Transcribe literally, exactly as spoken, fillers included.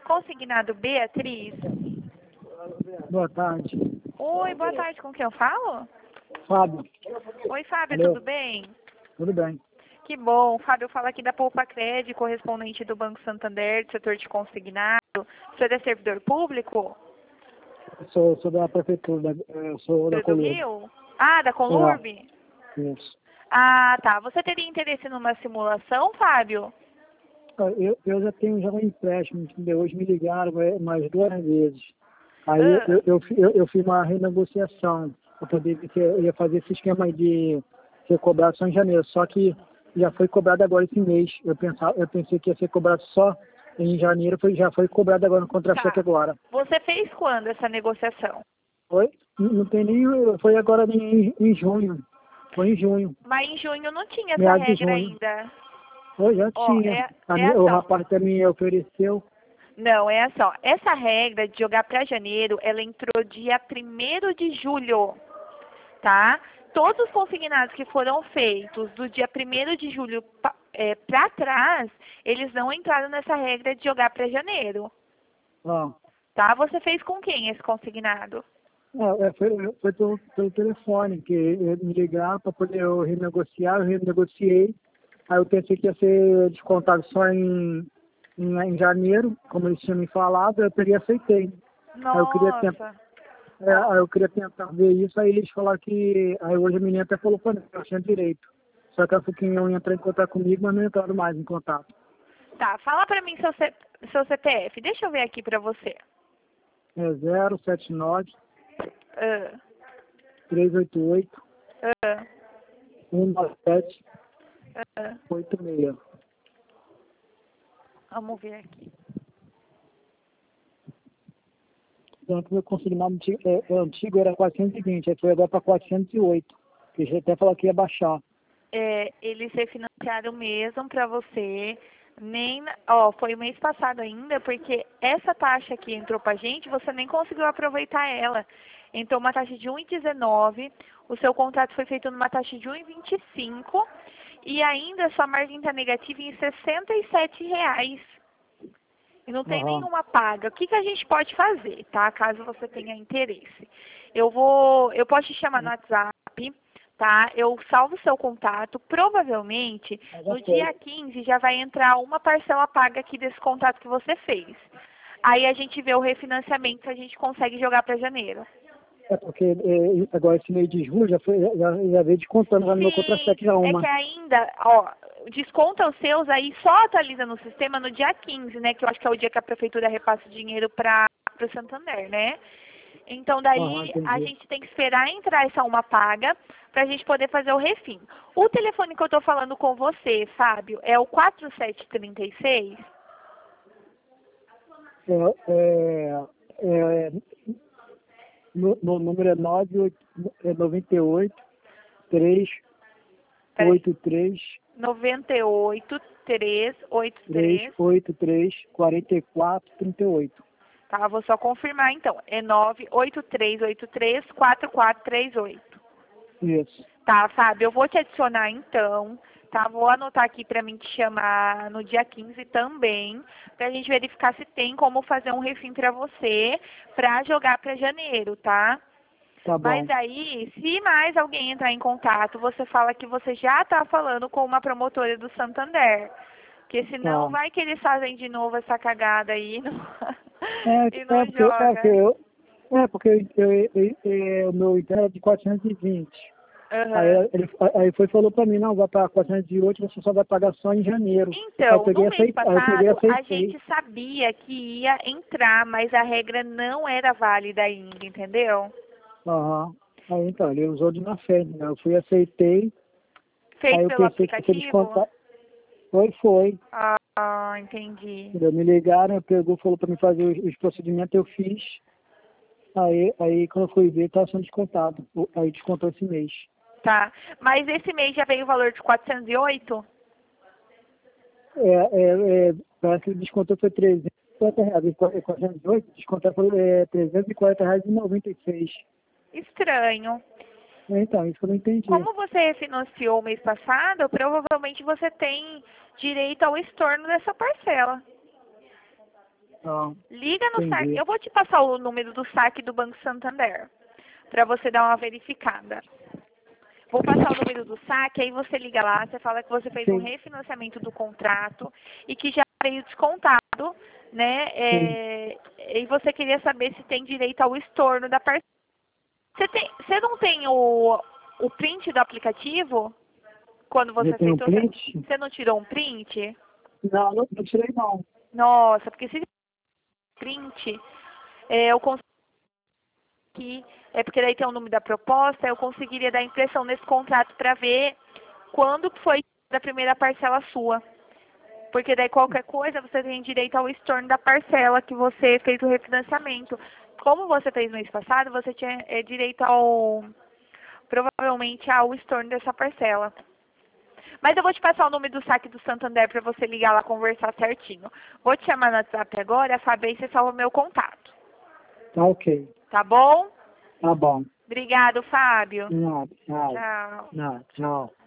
Consignado Beatriz. Boa tarde. Oi, boa tarde. Com quem eu falo? Fábio. Oi, Fábio, Alô? tudo bem? Tudo bem. Que bom. Fábio, fala aqui da Poupa Cred, correspondente do Banco Santander, do setor de consignado. Você é servidor público? Eu sou, sou da prefeitura, da, eu sou da Do Colômbia. Rio? Ah, da Colurb? Isso. Ah, tá. Você teria interesse numa simulação, Fábio? Eu, eu já tenho já um empréstimo, entendeu? Hoje me ligaram é, mais duas vezes. Aí Ah. eu, eu, fi- eu, eu fiz uma renegociação para poder que eu ia fazer esse esquema aí de ser cobrado só em janeiro. Só que já foi cobrado agora esse mês. Eu, pensava, eu pensei que ia ser cobrado só em janeiro, foi, já foi cobrado agora no contra-cheque Tá. agora. Você fez quando essa negociação? Foi? Não não tem nem. Foi agora em, em junho. Foi em junho. Mas em junho não tinha essa Meados de regra junho. ainda. Foi, já Ó, tinha. é, A é minha- o assim. rapaz também me ofereceu. Não, é assim, ó. Essa regra de jogar para janeiro, ela entrou dia primeiro de julho, tá? Todos os consignados que foram feitos do dia primeiro de julho pa- é, para trás, eles não entraram nessa regra de jogar para janeiro, Ó. tá? Você fez com quem esse consignado? É, é, foi foi pelo, pelo telefone, que eles me ligaram para poder eu renegociar, eu renegociei. Aí eu pensei que ia ser descontado só em, em, em janeiro, como eles tinham me falado, eu peguei e aceitei. Aí eu queria tentar, Nossa. é, aí eu queria tentar ver isso, aí eles falaram que. Aí hoje a menina até falou para mim, que eu tinha direito. Só que ela falou que iam entrar em contato comigo, mas não entraram mais em contato. Tá, fala pra mim seu, C... seu C P F. Deixa eu ver aqui pra você. É zero sete nove, Ah, três oito oito, ah, um nove sete, ah. oito seis. Vamos ver aqui. Então, o meu consignado antigo, é, é, antigo era quatrocentos e vinte, aí foi agora para quatrocentos e oito, que já até falou que ia baixar. É, eles refinanciaram mesmo pra você. Nem, na- ó, foi o mês passado ainda, porque essa taxa que entrou pra gente, você nem conseguiu aproveitar ela. Entrou uma taxa de um vírgula dezenove, o seu contrato foi feito numa taxa de um vírgula vinte e cinco e ainda a sua margem está negativa em sessenta e sete reais. E não tem Aham. nenhuma paga. O que, que a gente pode fazer, tá? Caso você tenha interesse. Eu vou, eu posso te chamar no WhatsApp, tá? Eu salvo o seu contato. Provavelmente, Mas já no foi. dia quinze já vai entrar uma parcela paga aqui desse contrato que você fez. Aí a gente vê o refinanciamento, a gente consegue jogar para janeiro. É porque é, agora esse mês de julho já, foi, já, já veio descontando lá no meu Sim, contra-cheque já é uma. que ainda, ó, desconta os seus aí, só atualiza no sistema no dia quinze, né? Que eu acho que é o dia que a prefeitura repassa o dinheiro para o Santander, né? Então Aham, daí a entendi. gente tem que esperar entrar essa uma paga para a gente poder fazer o refim. O telefone que eu tô falando com você, Fábio, é o quatro sete três seis? É, é, é, no, no número é nove oito três Peraí. oito três noventa e oito, trezentos e oitenta e três três. oito três quarenta e quatro trinta e oito. Tá, vou só confirmar então. É nove oito três oito três quatro quatro três oito. Isso. Tá, Fábio, eu vou te adicionar então, tá? Vou anotar aqui pra mim te chamar no dia quinze também, pra gente verificar se tem como fazer um refim pra você, pra jogar pra janeiro, tá? Tá bom. Mas aí, se mais alguém entrar em contato, você fala que você já tá falando com uma promotora do Santander. Porque senão Tá. vai que eles fazem de novo essa cagada aí e não, É, e é não porque, é porque joga. eu. É porque eu, eu, eu- eu- o meu interno é de quatrocentos e vinte. Aí, Aham. ele, aí foi e falou pra mim, não, vai para quatrocentos e oito, você só vai pagar só em janeiro. Aí eu Então, peguei no e mês aceitei. Aí eu peguei e passado, a aceitei. gente sabia que ia entrar, mas a regra não era válida ainda, entendeu? Aham. Aí então, ele usou de má fé, né? Eu fui e aceitei. Fez Aí eu pelo pensei que se aplicativo? descontar. Foi, foi. Ah, entendi. Entendeu? Me ligaram, eu pegou, falou pra mim fazer os, os procedimentos, eu fiz. Aí, aí quando eu fui ver, estava sendo descontado. O- Aí descontou esse mês. Tá. Mas esse mês já veio o valor de quatrocentos e oito? É, é, é, parece que o desconto foi trezentos e quarenta reais. E qua- e quatrocentos e oito, descontar foi é, trezentos e quarenta reais e noventa e seis. Estranho. Então, isso que eu não entendi. Como você refinanciou o mês passado, provavelmente você tem direito ao estorno dessa parcela. Ah, Liga no entendi. saque. Eu vou te passar o número do saque do Banco Santander, para você dar uma verificada. Vou passar o número do saque, aí você liga lá, você fala que você fez um Sim, refinanciamento do contrato e que já veio descontado, né? sim. É, e você queria saber se tem direito ao estorno da parcela. Você, tem, você não tem o, o print do aplicativo? Quando você Já tem um aceitou, você, print? você não tirou um print? Não, não, não tirei não. Nossa, porque se print, é, eu consigo que é porque daí tem o número da proposta, eu conseguiria dar impressão nesse contrato para ver quando foi da primeira parcela sua. Porque daí qualquer coisa você tem direito ao estorno da parcela que você fez o refinanciamento. Como você fez no mês passado, você tinha é, direito ao provavelmente ao estorno dessa parcela. Mas eu vou te passar o número do saque do Santander para você ligar lá conversar certinho. Vou te chamar no WhatsApp agora, a Fábio, aí você salva o meu contato. Tá ok. Tá bom? Tá bom. Obrigado, Fábio. Nada, tchau. Tchau. Nada, tchau.